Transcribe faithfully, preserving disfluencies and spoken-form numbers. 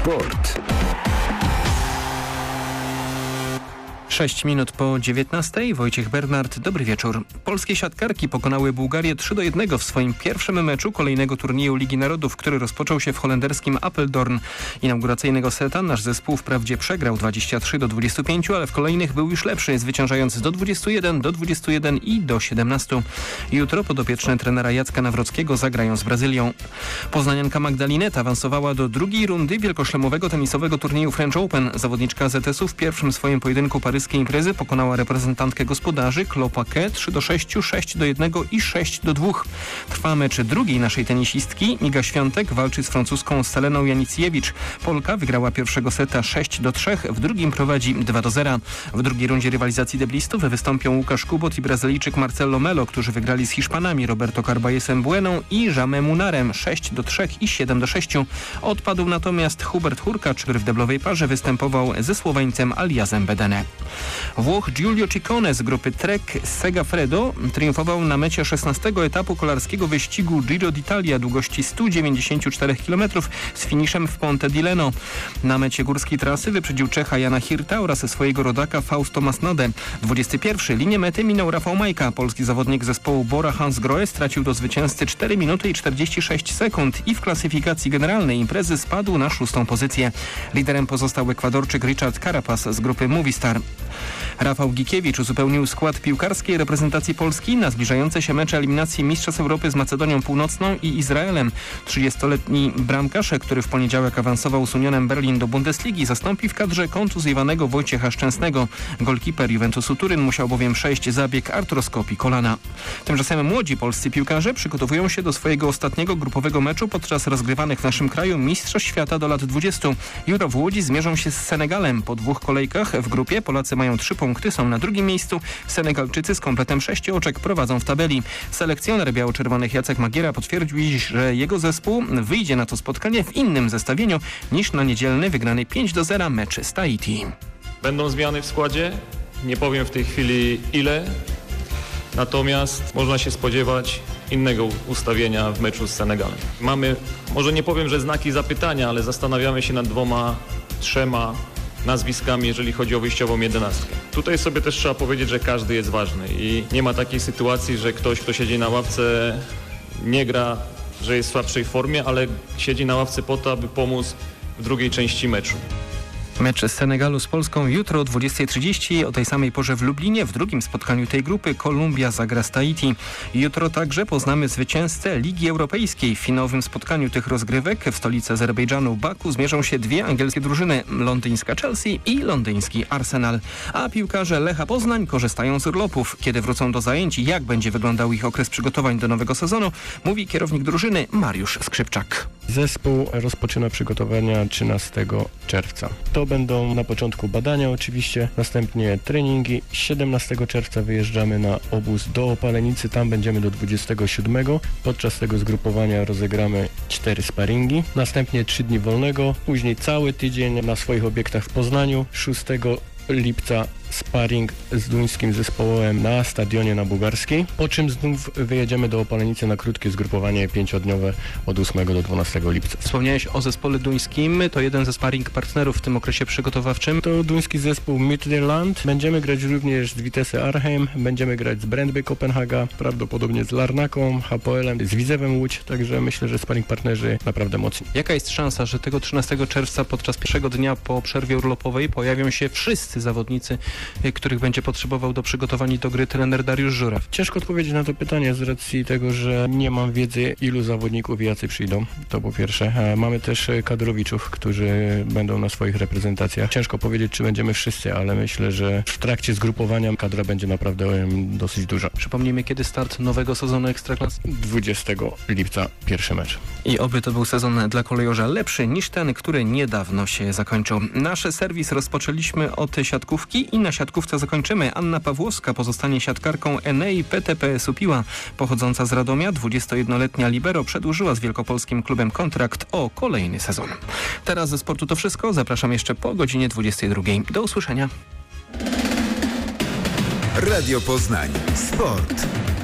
Sport. sześć minut po dziewiętnastej. Wojciech Bernard, dobry wieczór. Polskie siatkarki pokonały Bułgarię trzy do jednego w swoim pierwszym meczu kolejnego turnieju Ligi Narodów, który rozpoczął się w holenderskim Apeldoorn. Inauguracyjnego seta nasz zespół wprawdzie przegrał dwadzieścia trzy do dwudziestu pięciu, ale w kolejnych był już lepszy, zwyciężając do dwudziestu jeden, do dwudziestu jeden i do siedemnastu. Jutro podopieczne trenera Jacka Nawrockiego zagrają z Brazylią. Poznanianka Magdalineta awansowała do drugiej rundy wielkoszlemowego tenisowego turnieju French Open. Zawodniczka Z S U w pierwszym swoim pojedynku paryskiej imprezy pokonała reprezentantkę gospodarzy Chloe Paquet trzy do sześciu, sześć do jednego i sześć do dwóch. Trwa mecz drugiej naszej tenisistki. Iga Świątek walczy z francuską Seleną Janiciewicz. Polka wygrała pierwszego seta sześć do trzech, w drugim prowadzi dwa do zera. W drugiej rundzie rywalizacji deblistów wystąpią Łukasz Kubot i Brazylijczyk Marcelo Melo, którzy wygrali z Hiszpanami Roberto Carbalesem Bueną i Jamem Munarem sześć do trzech i siedem do sześciu. Odpadł natomiast Hubert Hurkacz, który w deblowej parze występował ze Słoweńcem Aliasem Bedene. Włoch Giulio Ciccone z grupy Trek Segafredo triumfował na mecie szesnastego etapu kolarskiego wyścigu Giro d'Italia długości stu dziewięćdziesięciu czterech kilometrów z finiszem w Ponte di Leno. Na mecie górskiej trasy wyprzedził Czecha Jana Hirta oraz swojego rodaka Fausto Masnadę. dwudziesty pierwszy linię mety minął Rafał Majka. Polski zawodnik zespołu Bora Hansgrohe stracił do zwycięzcy cztery minuty i czterdzieści sześć sekund i w klasyfikacji generalnej imprezy spadł na szóstą pozycję. Liderem pozostał Ekwadorczyk Richard Carapaz z grupy Movistar. Rafał Gikiewicz uzupełnił skład piłkarskiej reprezentacji Polski na zbliżające się mecze eliminacji Mistrzostw Europy z Macedonią Północną i Izraelem. trzydziestoletni bramkarz, który w poniedziałek awansował z Unionem Berlin do Bundesligi, zastąpi w kadrze kontuzjowanego Wojciecha Szczęsnego. Golkiper Juventusu Turyn musiał bowiem przejść zabieg artroskopii kolana. Tymczasem młodzi polscy piłkarze przygotowują się do swojego ostatniego grupowego meczu podczas rozgrywanych w naszym kraju Mistrzostw Świata do lat dwudziestu. Jutro w Łodzi zmierzą się z Senegalem. Po dwóch kolejkach w grupie Polacy mają trzy punkty, są na drugim miejscu. Senegalczycy z kompletem sześciu oczek prowadzą w tabeli. Selekcjoner biało-czerwonych Jacek Magiera potwierdził dziś, że jego zespół wyjdzie na to spotkanie w innym zestawieniu niż na niedzielny wygrany pięć do zera mecz z Tahiti. Będą zmiany w składzie, nie powiem w tej chwili ile, natomiast można się spodziewać innego ustawienia w meczu z Senegalem. Mamy, może nie powiem, że znaki zapytania, ale zastanawiamy się nad dwoma, trzema nazwiskami, jeżeli chodzi o wyjściową jedenastkę. Tutaj sobie też trzeba powiedzieć, że każdy jest ważny i nie ma takiej sytuacji, że ktoś, kto siedzi na ławce, nie gra, że jest w słabszej formie, ale siedzi na ławce po to, aby pomóc w drugiej części meczu. Mecz z Senegalu z Polską jutro o dwudziestej trzydzieści. O tej samej porze w Lublinie w drugim spotkaniu tej grupy Kolumbia zagra z Tahiti. Jutro także poznamy zwycięzcę Ligi Europejskiej. W finałowym spotkaniu tych rozgrywek w stolicy Azerbejdżanu Baku zmierzą się dwie angielskie drużyny, londyńska Chelsea i londyński Arsenal. A piłkarze Lecha Poznań korzystają z urlopów. Kiedy wrócą do zajęć i jak będzie wyglądał ich okres przygotowań do nowego sezonu, mówi kierownik drużyny Mariusz Skrzypczak. Zespół rozpoczyna przygotowania trzynastego czerwca. To będą na początku badania oczywiście, następnie treningi. siedemnastego czerwca wyjeżdżamy na obóz do Opalenicy, tam będziemy do dwudziestego siódmego. Podczas tego zgrupowania rozegramy cztery sparingi, następnie trzy dni wolnego, później cały tydzień na swoich obiektach w Poznaniu. szóstego lipca sparring z duńskim zespołem na stadionie na Bułgarskiej, po czym znów wyjedziemy do Opalenicy na krótkie zgrupowanie pięciodniowe od ósmego do dwunastego lipca. Wspomniałeś o zespole duńskim, to jeden ze sparring partnerów w tym okresie przygotowawczym. To duński zespół Midtjylland. Będziemy grać również z Vitesse Arnhem, będziemy grać z Brøndby Kopenhaga, prawdopodobnie z Larnaką, Hapoelem, z Widzewem Łódź, także myślę, że sparring partnerzy naprawdę mocni. Jaka jest szansa, że tego trzynastego czerwca podczas pierwszego dnia po przerwie urlopowej pojawią się wszyscy zawodnicy, których będzie potrzebował do przygotowania do gry trener Dariusz Żuraw? Ciężko odpowiedzieć na to pytanie z racji tego, że nie mam wiedzy, ilu zawodników i jacy przyjdą. To po pierwsze. Mamy też kadrowiczów, którzy będą na swoich reprezentacjach. Ciężko powiedzieć, czy będziemy wszyscy, ale myślę, że w trakcie zgrupowania kadra będzie naprawdę dosyć duża. Przypomnijmy, kiedy start nowego sezonu Ekstraklasy? dwudziestego lipca pierwszy mecz. I oby to był sezon dla kolejorza lepszy niż ten, który niedawno się zakończył. Nasz serwis rozpoczęliśmy od siatkówki i na siatkówce zakończymy. Anna Pawłowska pozostanie siatkarką Enei P T P S u Piła. Pochodząca z Radomia, dwudziestojednoletnia libero przedłużyła z wielkopolskim klubem kontrakt o kolejny sezon. Teraz ze sportu to wszystko. Zapraszam jeszcze po godzinie dwudziestej drugiej. Do usłyszenia. Radio Poznań. Sport.